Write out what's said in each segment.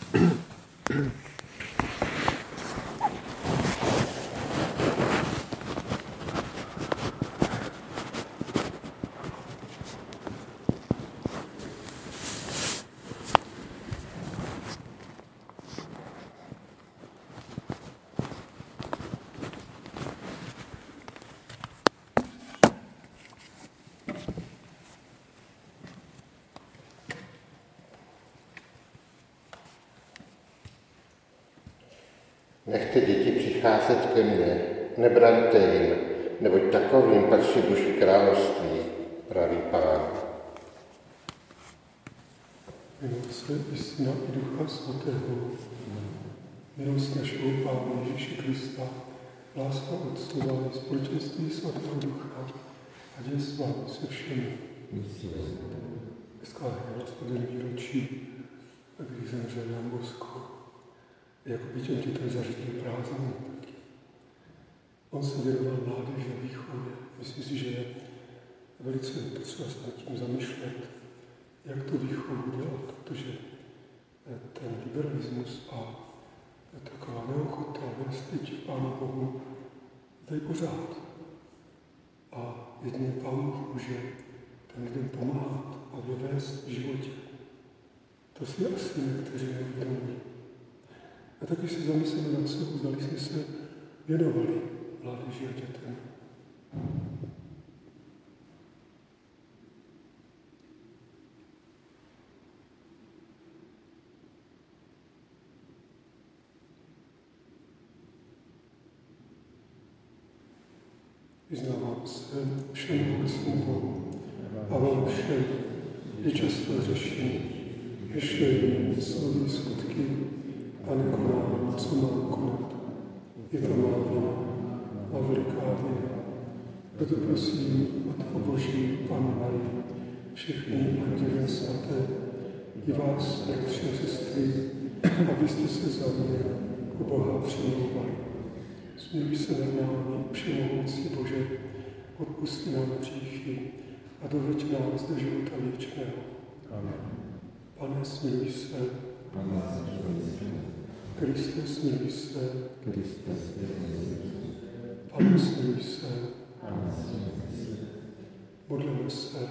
Nechte děti přicházet ke mně, nebraňte jim, neboť takovým patří duši království, praví Pán. Otce i Syna i Ducha Svatého, milost našeho Pána Ježíše Krista, láska Otcova, společenství Svatého Ducha, ať je s vámi se všemi. Dneska je Hospodin výročí, kdy zemřel Jan Bosko. Jako by učitel zařídil prázdniny. On se věnoval mládeži a výchově. Myslím si, že je velice potřeba se nad tím zamýšlet, jak tu výchovu dělat, protože ten liberalismus a taková neochota vést děti Pánu Bohu tady pořád. A jedině Pán Bůh může ten lidem pomáhat a vyvést v životě. To si asi někteří neuvědomují. A taky si zamyslíme nad sebou, zdali jsme se věnovali mládeži a dětem. Vyznávám se všem mocným Bohu a vám všem je často řešení, myšlení, slovy, skutky a nekonám, co mám konat. Je to má vina a veliká vina. Proto prosím od Boží Panny Marii, všechny anděle svaté, i vás, bratři a sestry, abyste se za mě u Boha přimlouvali. Směruj se nad námi, všemohoucí Bože, odpusti nám hříchy a doveď nás do života věčného. Amen. Pane, smiluj se. Pane, smiluj se. Kriste, smiluj se. Kriste, smiluj se. Pane, smiluj se. Pane, smiluj se. Modlíme se.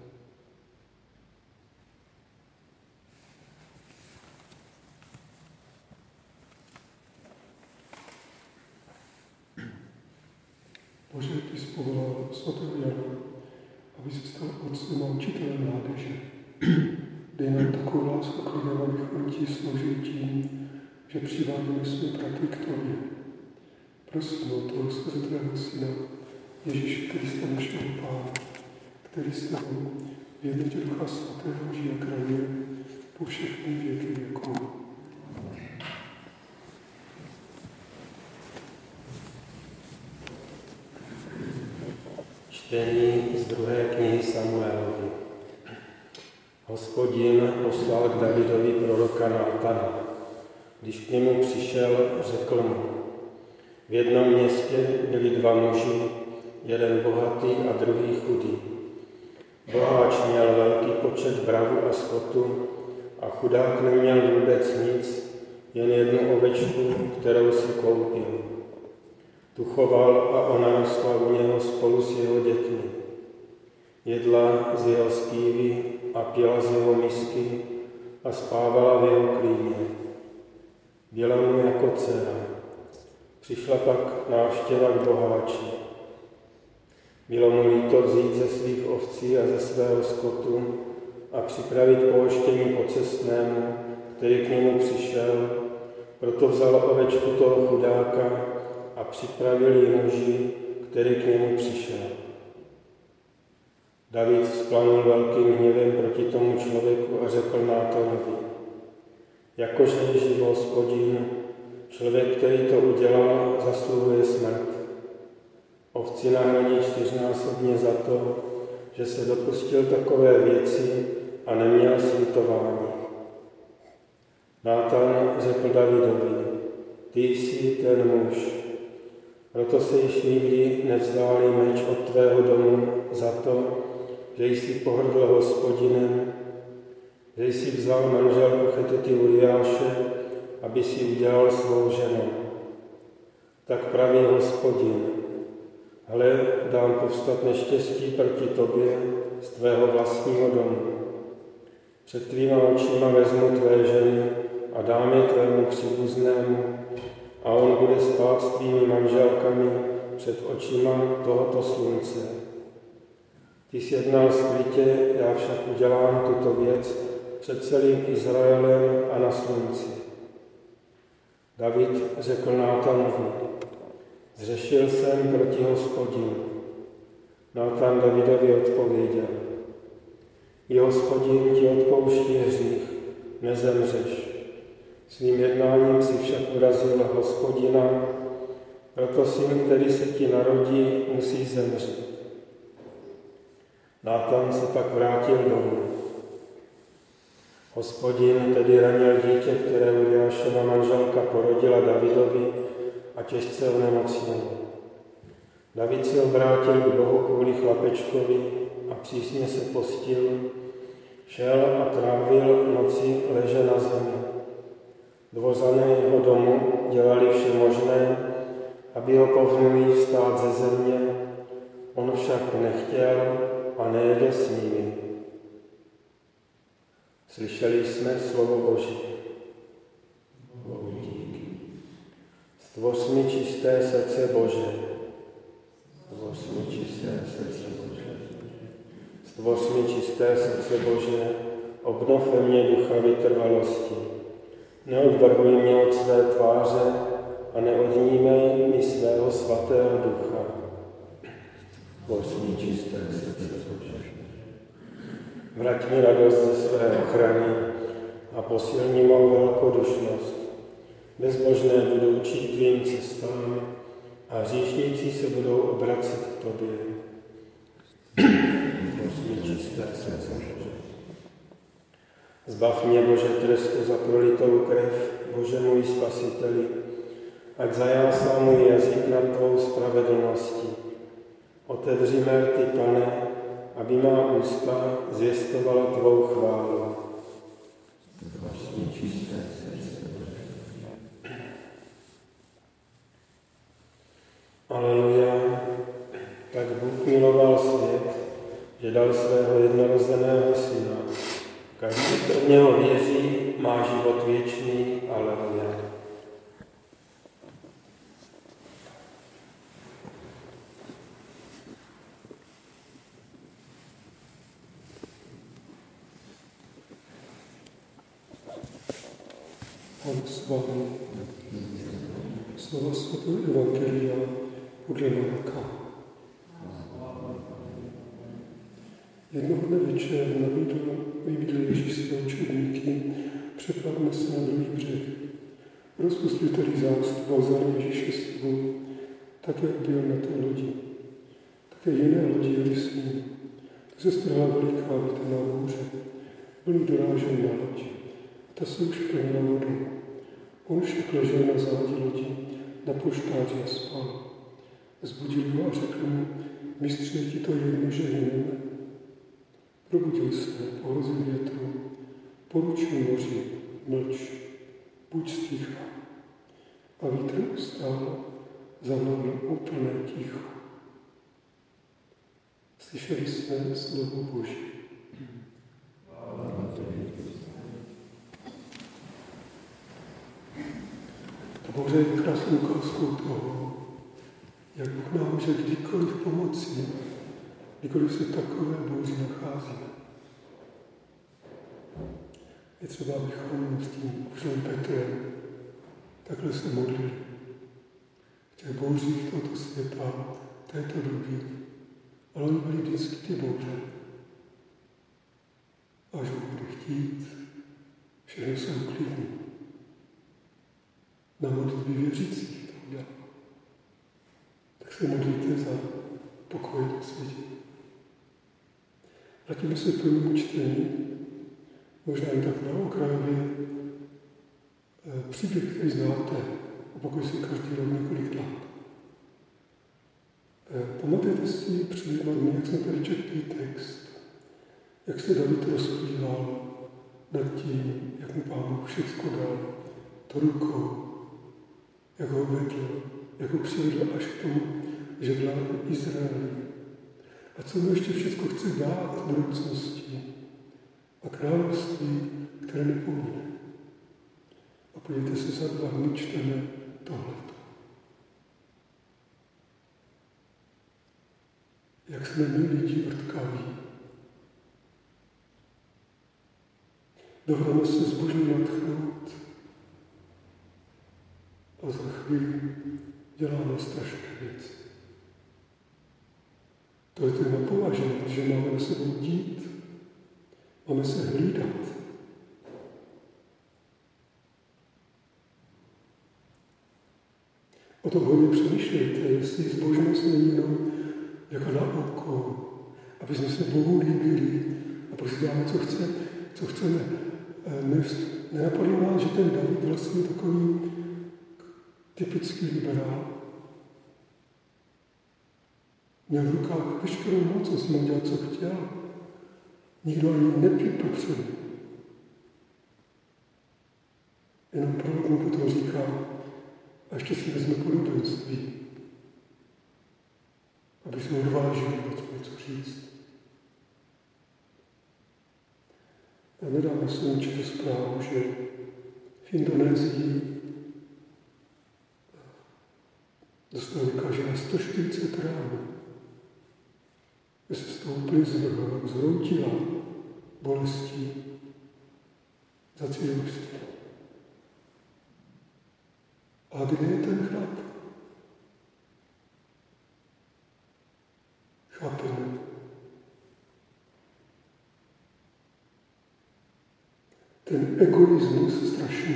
Bože, ty jsi povolal svatého Jana, aby se stal otcem a učitelem mládeže. Dej nám takovou lásku k lidem, abychom ti sloužili tím, že přivádíme své bratry k tobě. Prosím o toho skrze tvého syna, Ježíše Krista, našeho Pána, který s námi v jednotě Ducha Svatého žije a krajuje po všechny věky věků. Čtení z druhé knihy Samuelovi. Hospodin poslal k Davidovi proroka Nátana. Když k němu přišel, řekl mu: v jednom městě byli dva muži, jeden bohatý a druhý chudý. Boháč měl velký počet bravu a skotu a chudák neměl vůbec nic, jen jednu ovečku, kterou si koupil. Tu choval a ona rostla u něho spolu s jeho dětmi. Jedla z jeho skývy a pila z jeho misky a spávala v jeho klíně. Byla mu jako dcera. Přišla pak návštěva k boháči. Bylo mu líto vzít ze svých ovcí a ze svého skotu a připravit pohoštění pocestnému, který k němu přišel, proto vzal ovečku toho chudáka a připravil ji muži, který k němu přišel. David vzplanul velkým hněvem proti tomu člověku a řekl Nátanovi: jakože je živ Hospodin, člověk, který to udělal, zasluhuje smrt. Ovci nahradí 4násobně za to, že se dopustil takové věci a neměl slitování. Nátan řekl Davidovi: ty jsi ten muž. Proto se již nikdy nevzdálí meč od tvého domu za to, že jsi pohrdl Hospodinem, že jsi vzal manželku Chetety Uriáše, aby si udělal svou ženou. Tak praví Hospodin, ale dám povstat neštěstí proti tobě z tvého vlastního domu. Před tvýma očima vezmu tvé ženy a dám je tvému příbuznému a on bude spát s tvými manželkami před očima tohoto slunce. Ty jsi jednal skrytě, já však udělám tuto věc před celým Izraelem a na slunci. David řekl Nátanovi, zřešil jsem proti Hospodinu. Nátan Davidovi odpověděl, i Hospodin ti odpouští hřích, nezemřeš. Svým jednáním si však urazil Hospodina, proto syn, který se ti narodí, musí zemřít. Nátan se pak vrátil domů. Hospodin tedy ranil dítě, které Uriášova manželka porodila Davidovi a těžce onemocněl. David se obrátil k Bohu kvůli chlapečkovi a přísně se postil, šel a trávil noci leže na zemi. Dvořané jeho domu dělali vše možné, aby ho povnuli vstát ze země, on však nechtěl a nejedl s nimi. Slyšeli jsme slovo Boží. Bohu díky. Stvoř mi čisté srdce Bože. Stvoř mi čisté srdce Bože. Stvoř mi čisté srdce Bože, obnov ve mně ducha vytrvalosti. Neodvrhuj mě od své tváře a neodnímej mi svého svatého ducha. Stvoř mi čisté srdce Bože. Vrať mi radost ze své ochrany a posilni mou velkodušnost. Bezbožné budou učit tvým cestám a hříšníci se budou obracet k tobě. Prosím, čisté srdce. Zbav mě, Bože, trestu za prolitou krev, Bože můj spasiteli, ať zajásá můj jazyk nad tvou spravedlností. Otevři mé rty, Pane, aby má ústa zvěstovala tvou chválu. Prosím, čisté srdce. Aleluja. Tak Bůh miloval svět, že dal svého jednorozeného syna. Každý, kdo v něho věří, má život věčný. Aleluja. Pan s vámi. Slova svatého Evangelia podle Marka. Jednoho dne večer vybídl Ježíš své učedníky, přeplavme se na druhý břeh. Rozpustil tedy zástup a vzal Ježíše s sebou, tak jak byl na té lodi. Také jiné lodi jeli s ním. Tak se strhla veliká větrná bouře. Vlny dorážely na loď. Ta se už plnila vodou. On však ležel na zádi lodi, na polštáři a spal. Zbudil ho a řekl mu, mistře, je ti to jedno, že hyneme? Probudil se, pohrozil větru, poručil moři, mlč, buď sticha. A vítr ustál, zavládl úplné ticho. Slyšeli jsme slovo Boží. Ta bouře je krásnou ukázkou toho, jak Bůh nám může kdykoliv pomoci, kdykoliv se takové bouři nacházíme. Je třeba, abychom s tím učilem Petrem takhle se modlili. V těch bouřích tohoto světa, této doby, ale oni byly vždycky ty bouře. Až Bůh bude chtít, všechno se uklidní. Na modlitbě věřících to udělá. Tak se modlíte za pokoj na světě. Vrátíme se k tomu čtení, možná jen tak na okrajově příběh, který znáte, opakuje se každý rok několikrát. Pamatujete si před dvěma dny, jak jsme tady četli text, jak se David rozplýval nad tím, jak mu Pán Bůh všechno dal, to rukou, jak ho vedl, jak ho přivedl až k tomu, že vládne Izraeli. A co mu ještě všechno chce dát v budoucnosti. A království, které nepomíne. A podívejte se, za 2 dny čteme tohleto. Jak jsme my lidi vrtkaví. Dovedeme se zbožně nadchnout a za chvíli děláme strašné věci. To je téma považovat, že máme na sebou dít, máme se hlídat. O tom hodně přemýšlejte, jestli zbožnost není jenom jako na oko, aby jsme se Bohu líbili a prostě děláme, co chceme. Nenapadlo nás, že ten David vlastně takový typický liberál. Měl v rukách veškerou moc, co si mohl dělat, co chtěl. Nikdo ani nepípl před ním. Jenom prorok mu potom říká, a ještě si vezme podobenství, aby jsme odvážili něco říct. A nedávno jsem četl zprávu, že v Indonésii dostal vykážena 140 rán. Že se z toho úplně zhroutila bolestí za cílovství. A kde je ten chlap? Chápeme. Ten egoismus strašný.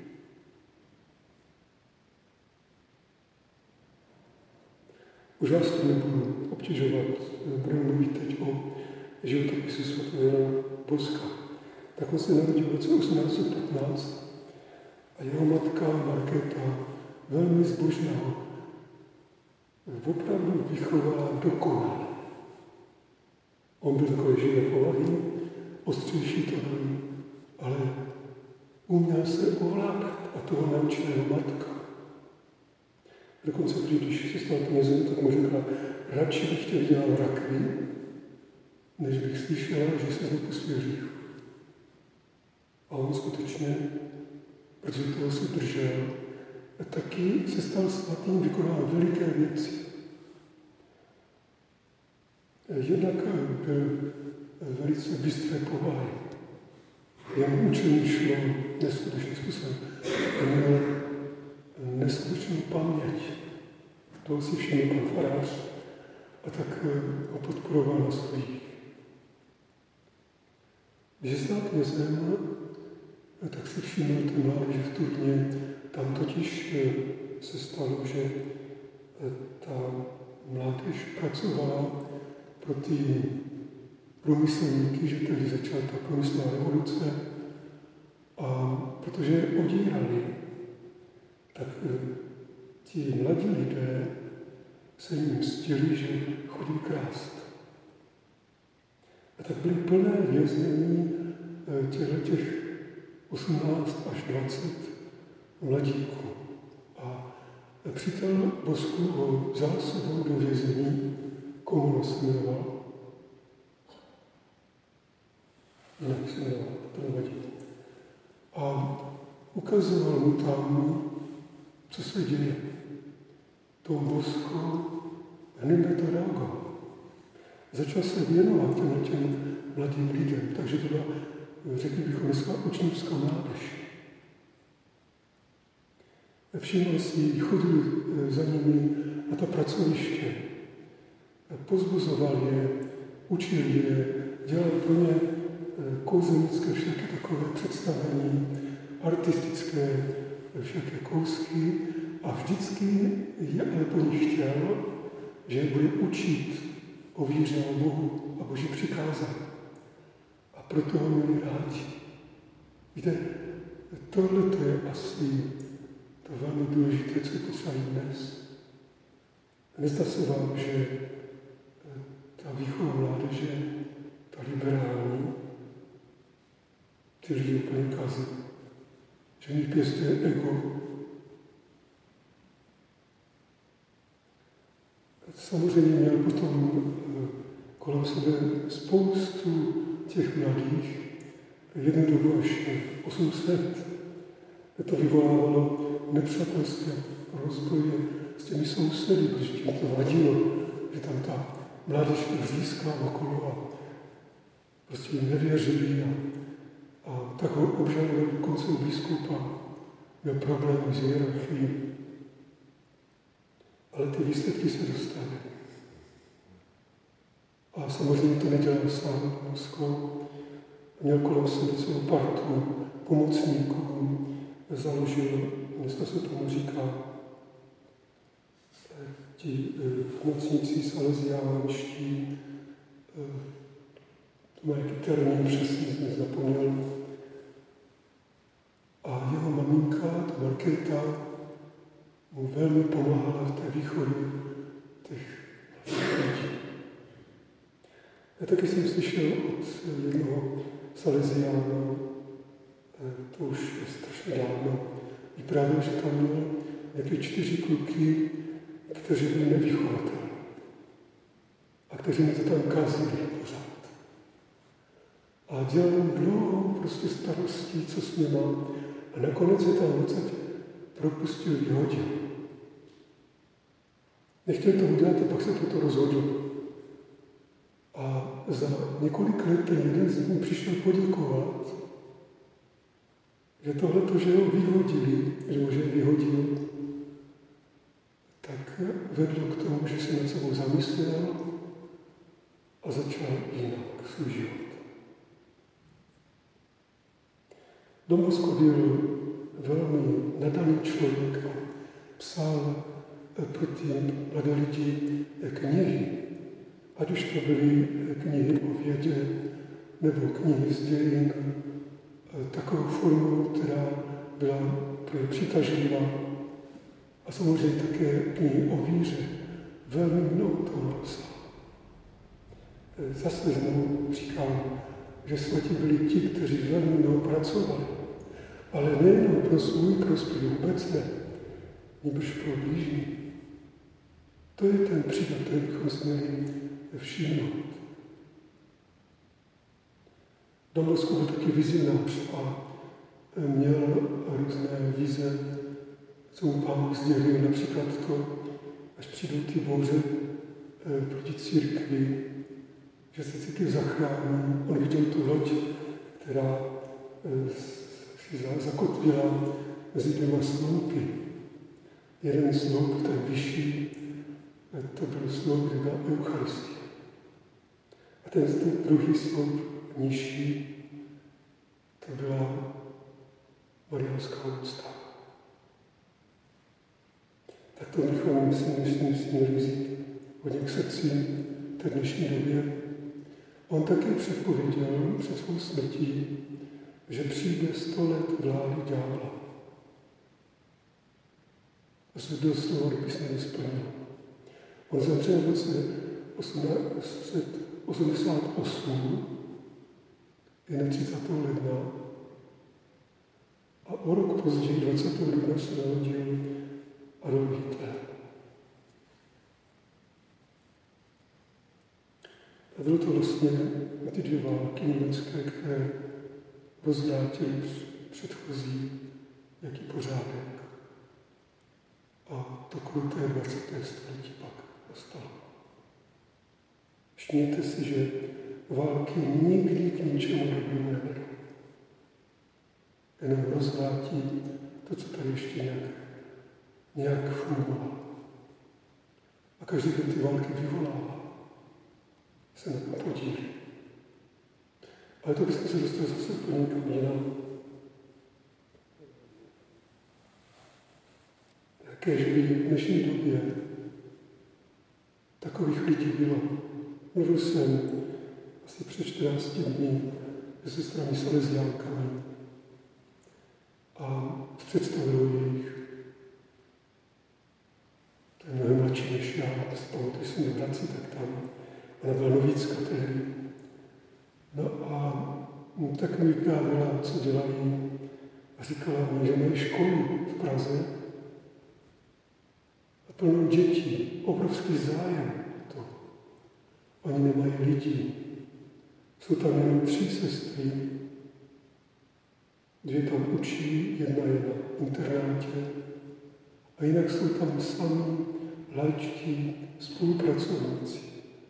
Už vás to nebudu obtěžovat, budu mluvit teď o životopisu svatého Jana Boska. Tak on se narodil v roce 1815 a jeho matka Markéta, velmi zbožná, opravdu vychovala dokonale. On byl takový živé povahy, ostřejší to byl, ale uměl se ovládat a toho naučila jeho matka. Dokonce, když se stal knězem, tak mu řekla, radši bych tě viděla v rakvi, než bych slyšela, že se dopustil hřích. A on skutečně, protože toho se držel, a taky se stal svatým, vykonal veliké věci. Jednak byl velice bystré povahy. Jemu učení šlo neskutečným způsobem. Měl neskutečnou paměť. Toho si všiml pan farář a tak ho podporoval na studiích. Když se stal knězem, tak si všiml ten mládeže v Turně. Tam totiž se stalo, že ta mládež pracovala pro ty průmyslníky, že tehdy začala ta průmyslová revoluce a protože je odírali, tak ti mladí lidé se jim mstili, že chodí krást. A tak byly plné věznění těch 18 až 20 mladíků. A přítel Bosku ho vzal sebou do vězení, komu nasměroval. Jinak se jmenoval, to nevadí. A ukazoval mu tam, co se děje. Tom Bosku hned na to reagoval. Začal se věnovat těm mladým lidem, takže to byla, řekli bychom, dneska učňovská mládež. Všiml si, chodil za nimi na ta pracoviště, pozbuzoval je, učil je, dělal pro ně kouzenické všaké takové představení, artistické všaké kousky a vždycky je ale po nich chtěl, že je bude učit o víře o Bohu a Boží přikázání. A proto ho měli rádi. Víte, tohle to je asi to velmi důležité, co je potřeba dnes. Nezdá se vám, že ta výchova mládeže, ta liberální, ty lidi úplně kazí. Že v nich pěstuje ego. Samozřejmě měl potom kolem sebe spoustu těch mladých, jednu dobu až 800. To vyvolávalo nepřátelské rozboje s těmi sousedy, protože tím to vadilo, že tam ta mládež vřískla okolo a prostě jim nevěřili a tak ho obžalovali dokonce u biskupa. Měl problémy s hierarchií. Ale ty výsledky se dostaly. A samozřejmě to nedělal sám Moskva. Měl kolem sebe celou partu pomocníků, založil, dneska se tomu říká, ti pomocníci salesiánští, to má jaký termín přesně, jsem zapomněl. A jeho maminka, ta Markéta, mu velmi pomáhala v té výchově těch lidí. Já taky jsem slyšel od jednoho Salesiána, to už je strašně dávno, vyprávěl, že tam měl nějaké 4 kluky, kteří byli nevychovatelní a kteří mi to tam kazili pořád. A dělal dlouho prostě starostí, co s nima, a nakonec je tam odsaď propustil, vyhodil. Nechtěl to udělat a pak se toto rozhodl. A za několik let ten jeden z nich přišel poděkovat, že tohleto, že ho vyhodili, že ho vyhodil, tak vedlo k tomu, že se nad sebou zamyslel a začal jinak svůj život. Don Bosco byl velmi nadaný člověk a psal pro ty mladé lidi knihy. Ať už to byly knihy o vědě nebo knihy z dějin, takovou formou, která byla pro ně přitažlivá. A samozřejmě také knihy o víře. Velmi mnoho toho napsal. Zase znovu říkám, že svatí byli ti, kteří velmi mnoho pracovali. Ale nejenom pro svůj prospěch, vůbec ne, nýbrž pro blížní. To je ten příklad, který bychom si měli všimnout. Don Bosco byl taky vizionář a měl různé vize, co mu Pán Bůh sdělil, například to, až přijdou ty bouře proti církvi, že se církev zachrání. On viděl tu loď, která si zakotvila mezi 2 sloupy. Jeden sloup, ten vyšší, to byl sloup, kde byla Eucharistie. A ten druhý sloup nižší, to byla Mariánská úcta. Tak to bychom si měli vzít hodně k srdci v té dnešní době. On taky předpověděl před svou smrtí, že přijde 100 let vlády ďábla. A se doslova dopisně nesplnil. On zemřel v roce 1888, je na 30. ledna, a o rok později, 20. dubna, se narodil Adolf Hitler. A bylo to vlastně na ty 2 války německé, které rozvrátily předchozí jaký pořádek. A to kruté 20. století pak nastalo. Všimněte si, že války nikdy k ničemu dobrému nevedou. Jenom rozvrátí to, co tady ještě nějak fungovalo. A každý, kdo ty války vyvolává, se na tom podílí. Ale to bychom se dostali zase úplně někam jinam. Jakéž by v dnešní době takových lidí bylo. Mluvil jsem asi před 14 dní se sestrami salesiánkami a představil jejich. To je mnohem mladší než já, si pamatuju, že jsem do Vrací, tak tam. Ona byla novícka tehdy. No a tak mi vyprávěla, co dělají. A říkala mi, že mají školy v Praze a plno dětí, obrovský zájem to. Oni nemají lidi. Jsou tam jenom 3 sestry, 2 tam učí, 1 je na internátě a jinak jsou tam sami laičtí spolupracovníci.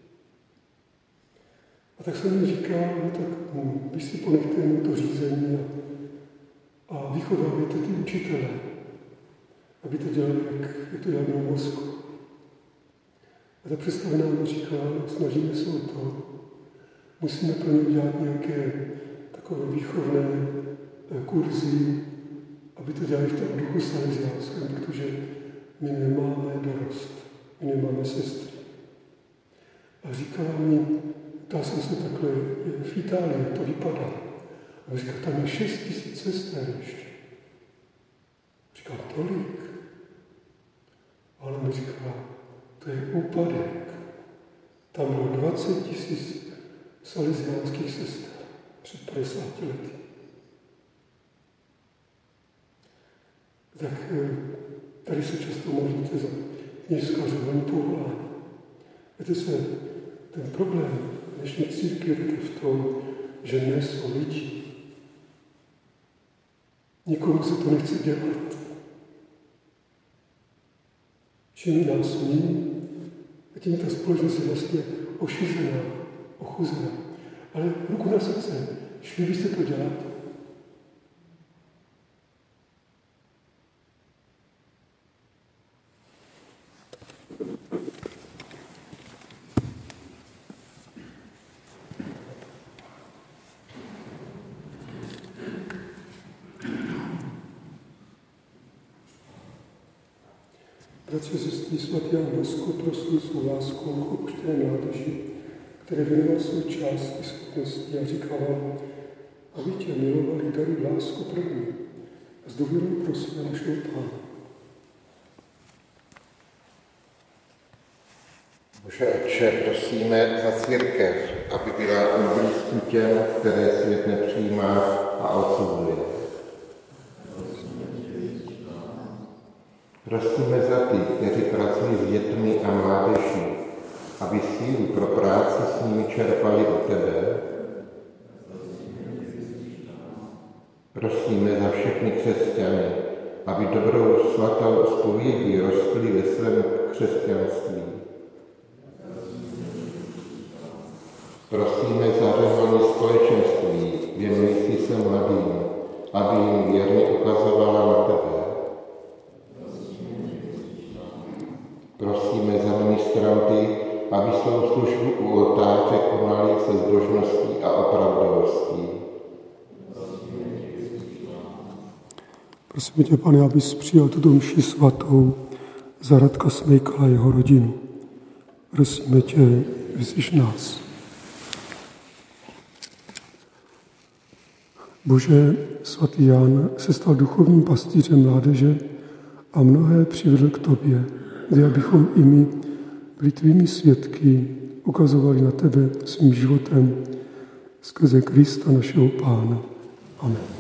A tak jsem mi říkal, no tak vy si ponechte jim to řízení a vychovávejte ty učitele, aby to dělali, jak to dělali v Mosku. A ta představená mi říkala, snažíme se o to, musíme pro ně udělat nějaké takové výchovné kurzy, aby to dělali v tom duchu salesiánském, protože my nemáme dorost, my nemáme sestry. A říkala mi, ptal jsem se takhle, v Itálii to vypadá. A říkala, tam je 6 000 sester ještě. Říkal, tolik. A ona mi říkala, to je úpadek. Tam bylo 20 000 salesiánských sester před 50 lety. Tak tady se často modlíte za kněžská řeholní povolání. Víte se, ten problém dnešní církve je v tom, že nejsou lidi. Nikomu se to nechce dělat. Čím nás míň, a tím ta společnost je vlastně ošizená, ochuzená. Ale ruku na srdce, šli byste to dělat? Bratři a sestry, svatý Jan Bosko prosil svou láskou k opuštěné mládeži, které věnoval svůj čas i schopnosti a říkal vám, aby tě milovali dary lásku první a s důvěrou prosím našeho Pána. Bože Otče, prosíme za církev, aby byla blízkým těm, které svět nepřijímá a odsuzuje. Prosíme za ty, kteří pracují s dětmi a mládeží, aby sílu pro práci s nimi čerpali od tebe. Prosíme za všechny křesťany, aby dobrou svatou zpovědí rostli ve svém křesťanství. Prosíme za řeholní společenství, věnující se mladým, aby jim věrně ukazovala na tebe. Prosíme za ministranty, aby svou službu u oltáře konali se zbožností a opravdovostí. Prosíme tě, Pane, abys přijal tuto mši svatou za Radka Smejkala a jeho rodinu. Prosíme tě, vyslyš nás. Bože, svatý Jan se stal duchovním pastýřem mládeže a mnohé přivedl k tobě, kdy abychom i my byli tvými svědky, ukazovali na tebe svým životem skrze Krista našeho Pána. Amen.